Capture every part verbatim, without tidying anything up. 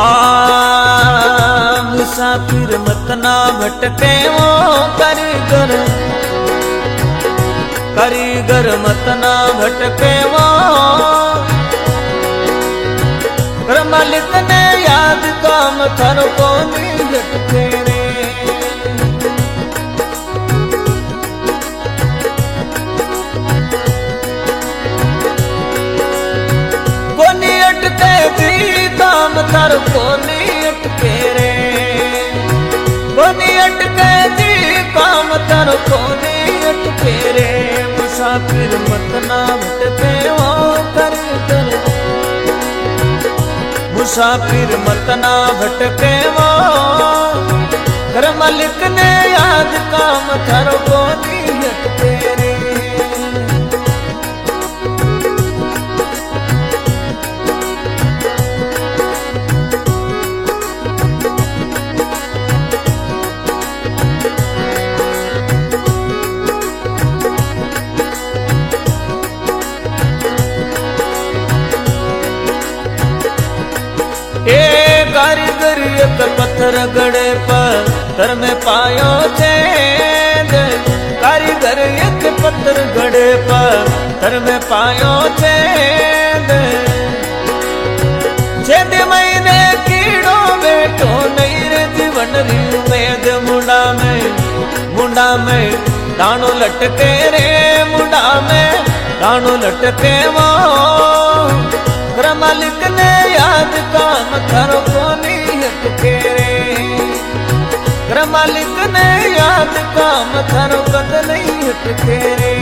आ मुसाफिर मत ना भटके वो कारीगर, कारीगर मत ना भटके वो कर मालिक ने याद काम थारो को नहीं भटके रे। कोनी अटके जी काम थारो को नहीं अटके रे, कोनी अटके जी काम थारो को नहीं अटके रे। मुसाफिर मत ना भटके वो कारीगर, मुसाफिर मत ना भटके वो घर मालिक ने याद काम थारो को नहीं अटके रे। कारीगर एक पत्थर गड़े पत्थर में पायो छेद, कारीगर एक पत्थर गड़े पत्थर में पायो छेद। छेद महीने कीड़ो बैठो नहीं रे जीवन री उम्मीद, मुंडा में मुंडा में दानो लटके रे, मुंडा में दानो लटके वो घर मालिक ने याद काम थारो को नहीं अटके रे। घर मालिक ने याद काम थारो कद नहीं अटके रे।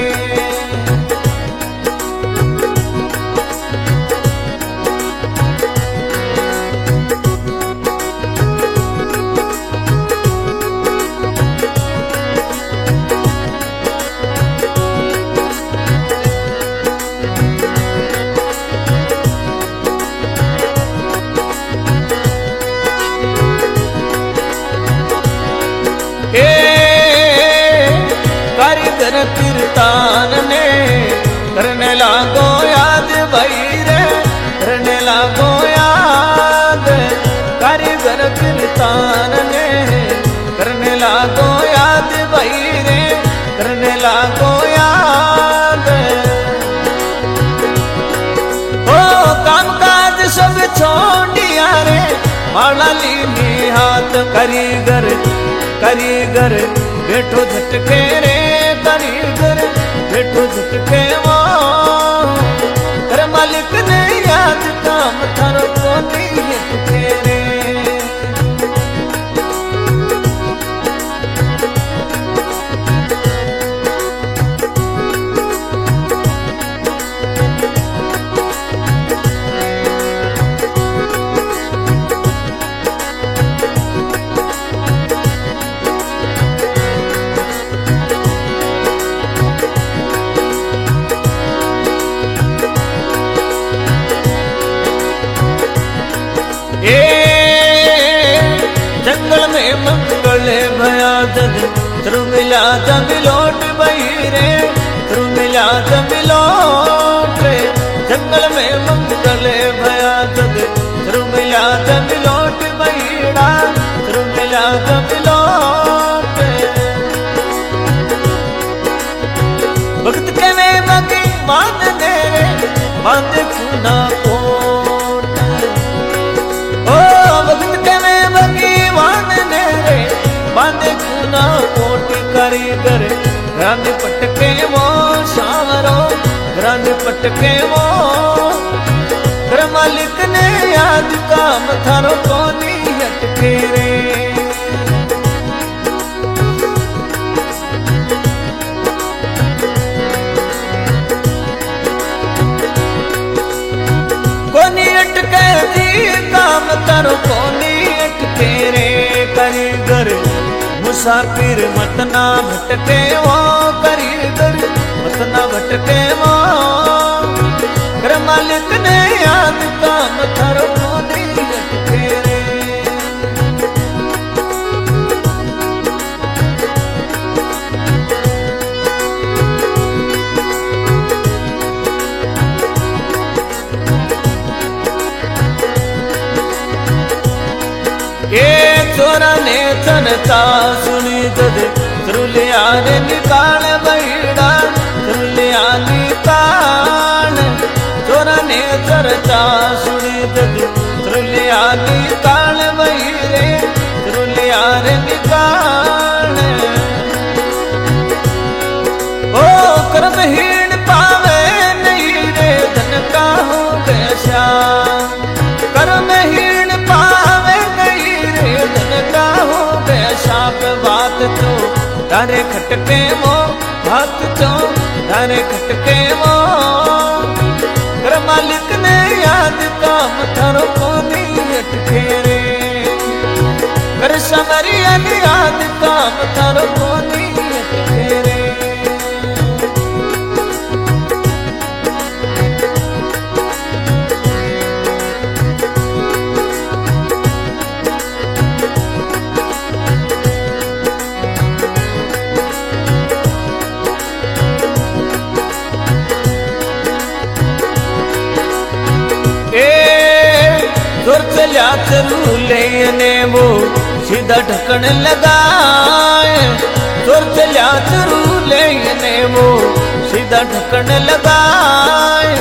कारीगर कीर्तन ने करने लागो याद भाई रे, करने लागो याद। कारीगर कीर्तन ने करने लागो याद भाई रे, करने लागो याद। ओ काम काज सब छोड़िया रे, माला लीनी हाथ कारीगर, कारीगर बैठो झटके रे, कारीगर बैठो झटके वो घर मालिक ने याद काम थारो को नहीं अटके रे। जंगल में मंगल भया जद त्रु मिला जब लौट बही रे, त्रु मिला जब लौट रे। जंगल में मंगल भया जद त्रु मिला जब लौट बहीड़ा, त्रु मिला जब लौट। भक्त के में बगी मान दे रे, मान सुना कोट। ओ भक्त के में बगी बांधे गुना कोट कारीगर ग्रांध पटके वो सावरो, ग्रांध पटके वो घर मालिक ने याद काम थारो को नहीं अटके रे। कोनी अटके जी काम थारो को नहीं अटके रे। कारीगर मुसाफिर मत ना भटके वो कारीगर, मत ना भटके वो घर मालिक ने याद काम थारो को नहीं अटके रे। चर्चा सुनी तद त्रुलिया रे निकाल बहिड़ा त्रुलिया निकाल चोरा ने चर्चा सुनी तद त्रुलिया निकाल बहिरे त्रुलिया रे निकाल ओ कर्महीन पावे नहीं रे धन का हो कैसा कर्महीन पावे नहीं रे धन का हो कैसा पे बात तो तारे खटके वो बात तो तारे खटके वो कर मालिक ने याद काम थारो को नहीं अटके रे कर समरिया ने याद काम थारो को नहीं अटके रे चल्या चरू लेने वो सीधा ढक्कन लगाए चोर चल्या चरू लेने वो सीधा ढक्कन लगाए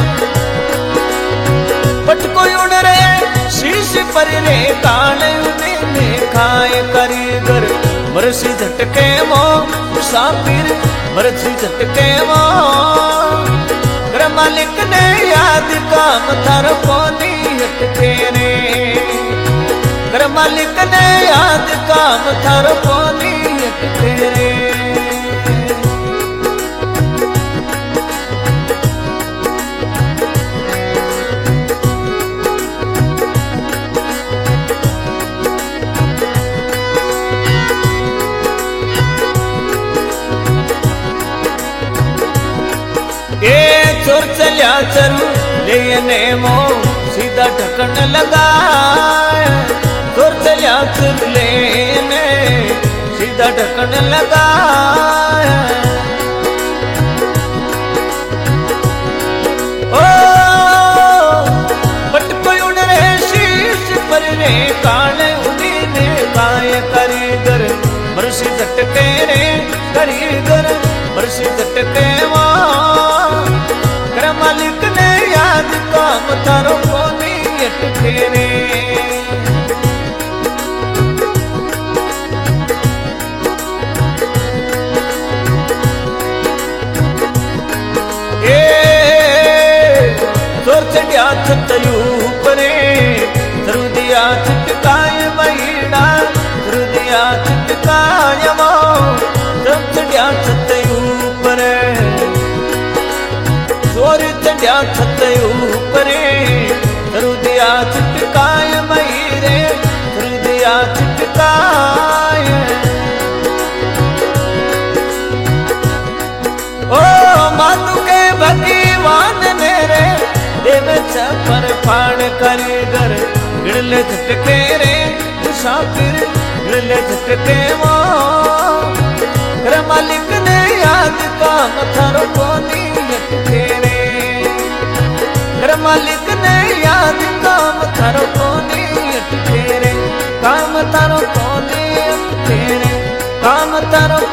पटको उड़ रहे शीश पर रे कान उन्हें खाए कारीगर मरसी झटके वो मुसाफिर मरसी झटके वो कर मालिक ने याद काम थारो को नहीं अटके रे कर मालिक ने याद काम थारो को नहीं अटके रे चोर चल्या चरू लेने मो सीधा ढक्कन लगाए चोर चल्या चरू लेने सीधा ढक्कन लगाए ओ पटको उड़ रहे शीश पर रे काले उन्हीं ने काय कारीगर मरसी झटके रे कारीगर मरसी झटके मालिक ने याद काम थारो को नहीं अटके रे चोर चढ़िया छतयू परे धरुदिया छटकाय बहिड़ा धरुदिया छटकाय वो चोर चढ़िया छतयू परे चोर चढ़िया छतयू परे धरुदिया छटकाय बहिरे धरुदिया छटकाय ओ मातु के भगवान ने रे देव छपर फाड़ कारीगर गिड़ले झटके रे मुसाफिर गिड़ले झटके वो कर मालिक ने याद काम थारो को नहीं अटके रे कर मालिक ने याद काम थारो को नहीं अटके रे काम थारो को नहीं अटके रे काम थारो